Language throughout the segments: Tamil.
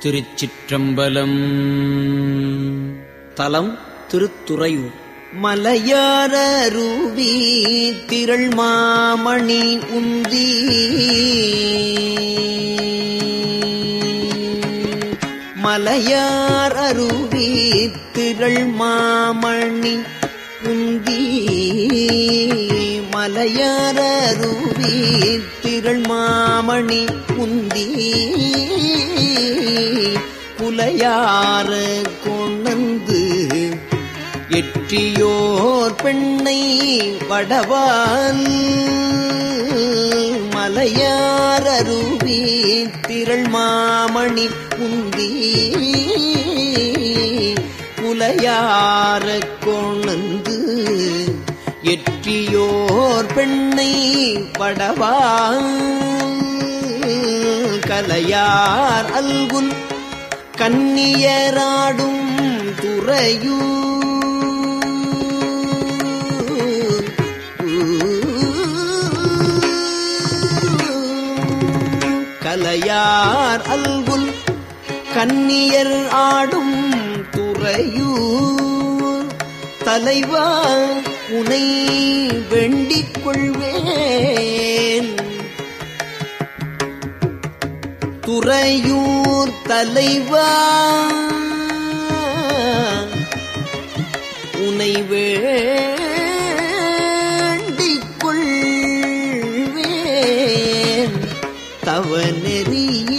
திருச்சிற்றம்பலம். தலம் திருத்துறையூர். மலையாரருவி திரள் மாமணி உந்தி மலையாரருவி திரள் மாமணி உந்தி மலையாரருவி திரள் மாமணி உந்தி புலையார கொணந்து எற்றியோர் பெண்ணை வடவால் மலையாரருவி திரள் மாமணி உந்தி புலையார கொணந்து எற்றியோர் பெண்ணை வடவால் கலையார் அல்குல் கன்னியராடும் துறையூர் கலையார் அல்குல் கன்னியர் ஆடும் துறையூர் தலைவா உனை வேண்டிக் கொள்வேன். துறையூர் தலைவா உனை வேண்டிக் கொள்வேன். தவநெறியே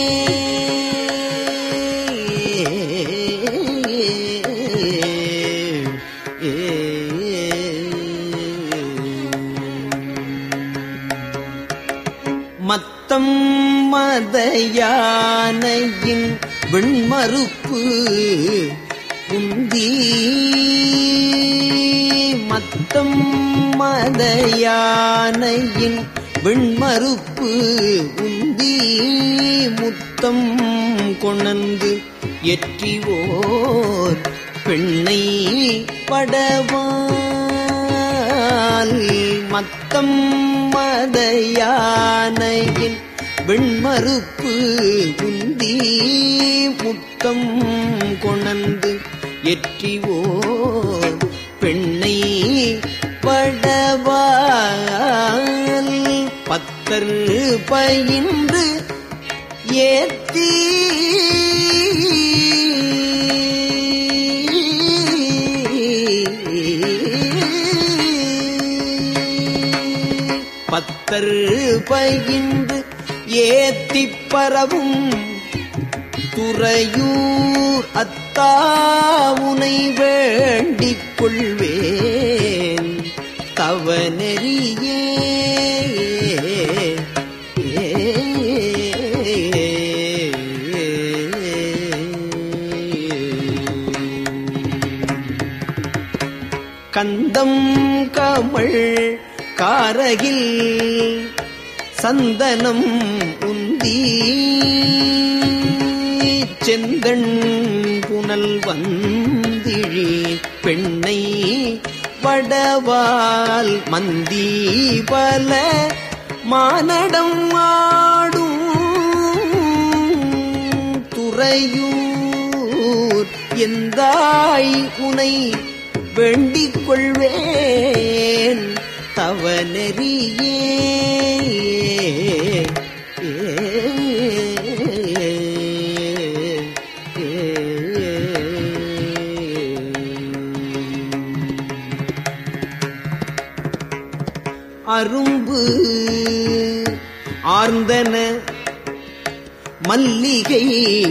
மத்தம் மதயானையின் வெண்மறுப்பு உந்தி மத்தம் மதயானையின் வெண்மறுப்பு உந்தி முத்தம் கொணந்து எற்றிவோர் பெண்ணை படவால் மத்தம் மதயானையின் வெண்மறுப்பு உந்தி முத்தம் கொணந்து எற்றிவோர் பெண்ணை படவால் பத்தர் பயின்று ஏத்தி பத்தர் பயின்று ஏத்திப் பரவும் துறையூர் அத்தாவுனை வேண்டிக் கொள்வேன். தவநெறியே கந்தம் கமழ் காரகில் சந்தனம் உந்தி செந்தண் புனல் வந்திழி பெண்ணை வடவால் மந்தி பல மானடம் ஆடும் துறையூர் எந்தாய் உனை வேண்டிக் கொள்வேன். தவநெறியே அரும்பு ஆர்ந்தன மல்லிகை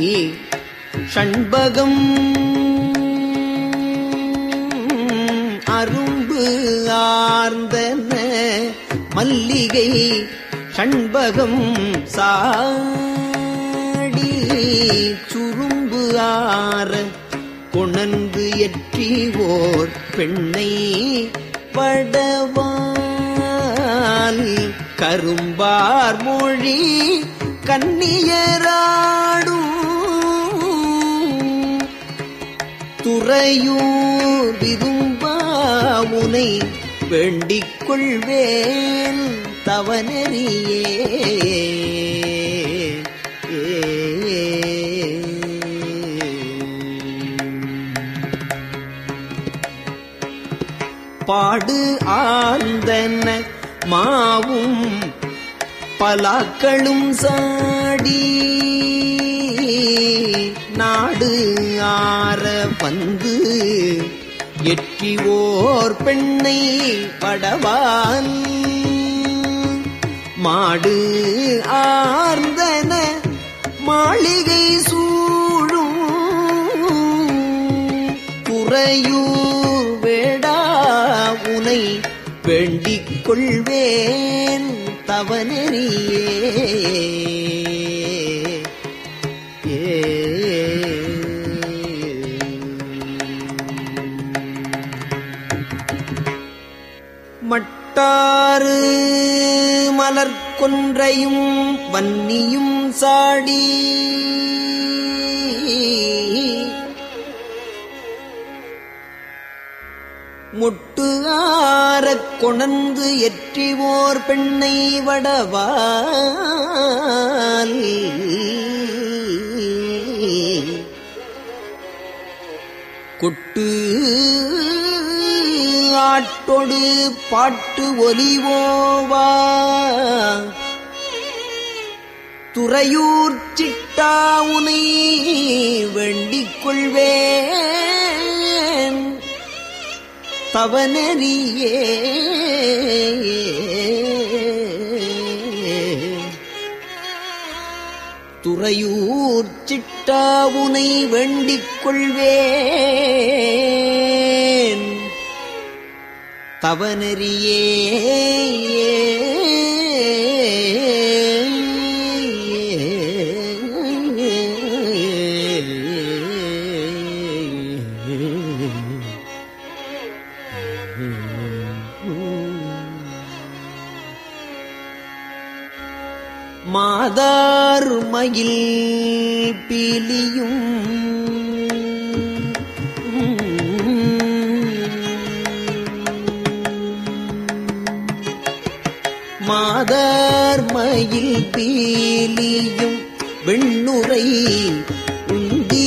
ஷண்பகம் அரும்பு ஆர்ந்தன மல்லிகை ஷண்பகம் சாடி சுரும்பு ஆற கொணந்து எற்றிவோர் பெண்ணை படவால் கரும்பார் மொழி கன்னியராடும் துறையூர் விரும்பா உனை வேண்டிக் கொள்வேன். தவநெறியே பாடு ஆழ்ந்தன மாவும் பலாக்களும் சாடி நாடு ஆற வந்து எற்றிவோர் பெண்ணை படவான் மாடு ஆர்ந்தன மாளிகை சூழும் துறையூர் வேடா உனை வேண்டிக் கொள்வேன் தவநெறியே மட்டாறு மலர்கொன்றையும் வன்னியும் சாடி முட்டு ஆறக் கொணர்ந்து எற்றிவோர் பெண்ணை வடவால் கொட்டு ஆட்டொடு பாட்டு ஒலிவோவா துறையூர் சிட்டா உனை வேண்டிக் கொள்வேன் தவநெறியே துறையூர் சிட்டா உனை வேண்டிக் கொள்வேன் தவநெறியே மாதார் மயில் பீலியும் மாதார் மயில் பீலியும் வெண்ணுரை உண்டி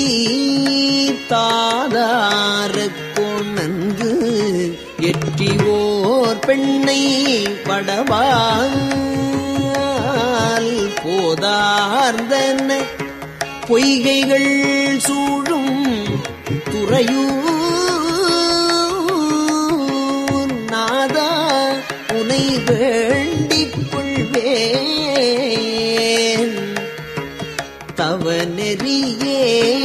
தாதாரக் கொணர்ந்து எற்றிவோர் பெண்ணை படவால் போதார்ந்தன பொய்கைகள் சூழும் துறையூர் நாதா உனை வேண்டிக் கொள்வேன் தவநெறியே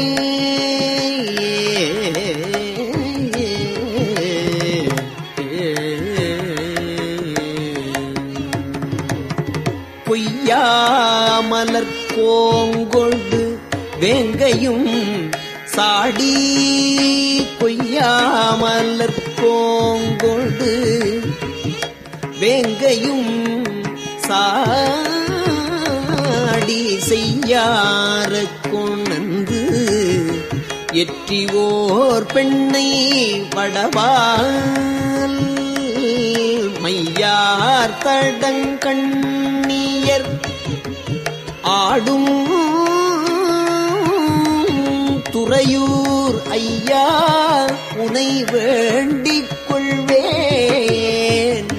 கொய்யாமலர் கோங்கொண்டு வேங்கையும் சாடி கொய்யாமலர் கோங்கொண்டு வேங்கையும் சாடி செய்யார கொணர்ந்து எற்றிவோர் பெண்ணை வடவால் மையார் தடங்கண்ணியர் ஆடும் துறையூர் ஐயா உனை வேண்டிக் கொள்வேன்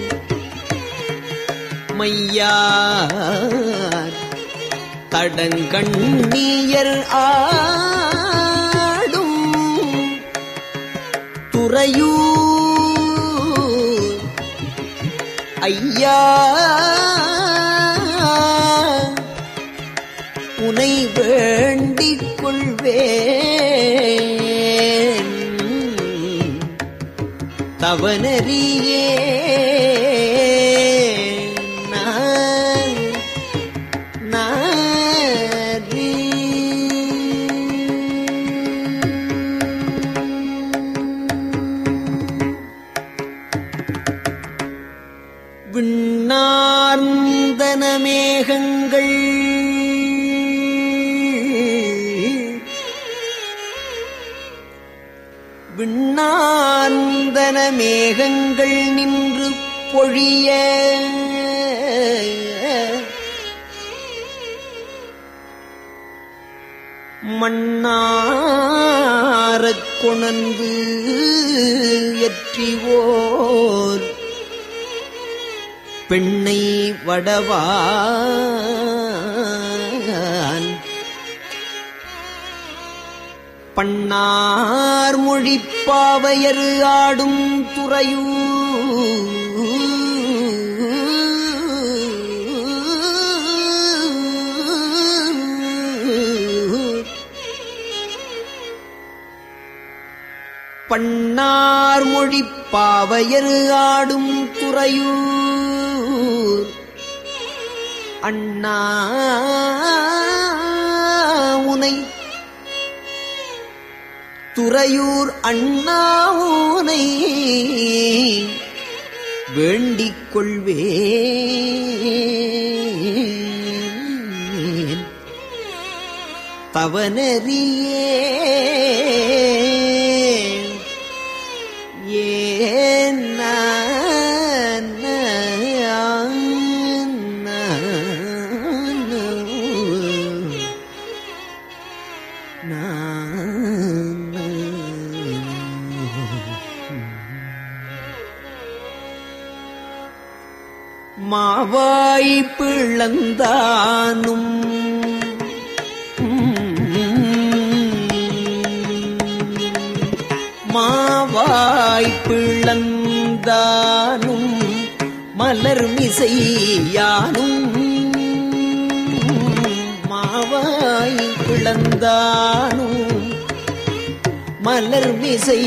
மையார் தடங்கண்ணியர் ஆடும் துறையூர் ஐயா உனை வேண்டிக் கொள்வேன் தவநெறியே விண்ணார்ந்தன மேகங்கள் விண்ணார்ந்தன மேகங்கள் நின்று பொழிய மண்ணாரக் கொணர்ந்து இயற்றிவோர் பெண்ணை வடவான் பண்ணார் மொழிப்பாவையரு ஆடும் துறையூர் பண்ணார் மொழிப்பாவையரு ஆடும் துறையூர் அண்ணா உனை துறையூர் அண்ணா உனை வேண்டிக் கொள்வேன் தவனறியே மாவாய் பிளந்தானும் மாவாய் பிளந்தானும் மலர் மிசையானும் மாவாய் பிளந்தானும் மலர்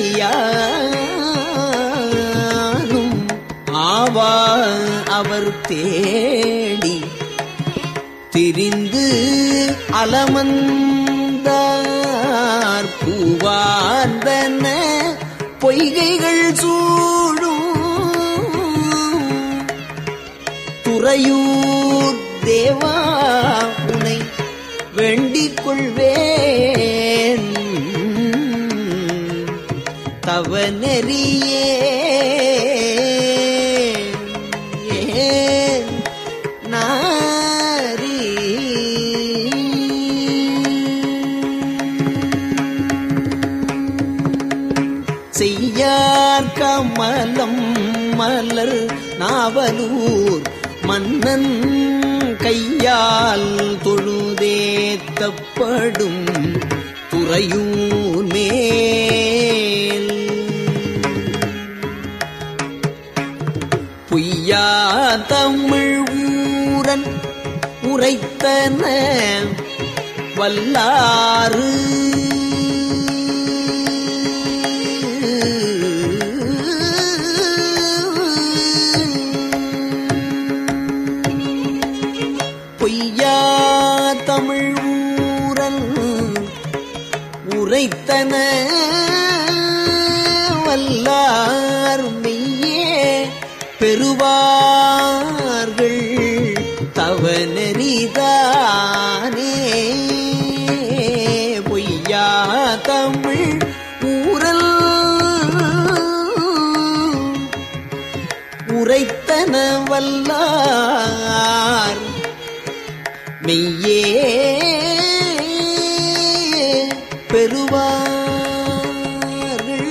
மிசையானும் ஆவா அவர் தேடி திரிந்து அலமந்தார் பூவார்ந்தன பொய்கைகள் சூழும் துறையூர் தேவா உனை வேண்டிக் கொள்வேன் தவநெறியே செய்யார் கமலம் மலர் நாவலூர் மன்னன் கையால் தொழுதேத்தப்படும் துறையூர் மேல் பொய்யா தமிழ் ஊரன் உரைத்தன வல்லாறு பொய்யா தமிழ் ஊரன் உரைத்தன வல்லார் மெய்யே பெறுவார்கள் தவநெறிதானே பொய்யா தமிழ் ஊரல் உரைத்தன வல்லார் மெய்யே பெறுவார்கள்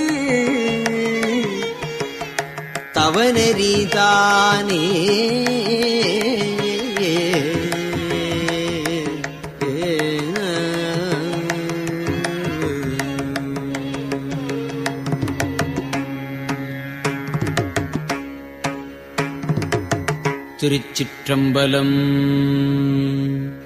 தவநெறிதானே திருச்சிற்றம்பலம்.